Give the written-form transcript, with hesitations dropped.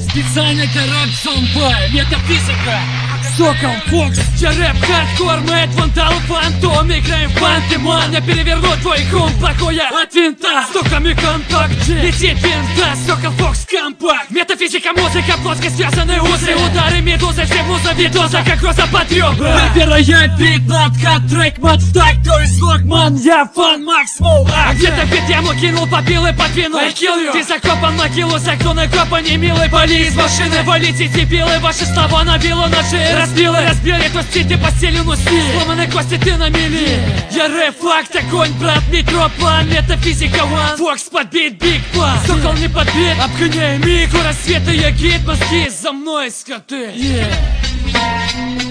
Специально для рэп-зомба, метафизика. Сокол, Фокс, рэп, хардкор, Мэтт, Вандал, Фантом. Играем в пантемон, я переверну твой ком. Плохое от винта, стуками контакт. Летит винта, Сокол, Фокс, компакт. Метафизика, музыка, плоско связаны узы. Удары медузы, все муза, видоза, как роза потрёба. Набирает бит, надкат, трек, мат, такой звук, ман, я фан, Макс, Моу. А где-то бит я ему кинул, попил и подвинул. Ты закопан на килу, за кто на копа не милый. Пали из машины, валите дебилы. Ваши слова набило на шее, разбило. Разбили кости, ты постелил носи. Сломанные кости ты на мели. Я рэп, факт, огонь, брат, микроплан. Метафизика, ван, Фокс подбит, биг план. Сокол не подбит, обгоняй миг. У рассвета я гид, мозги за мной, скоты.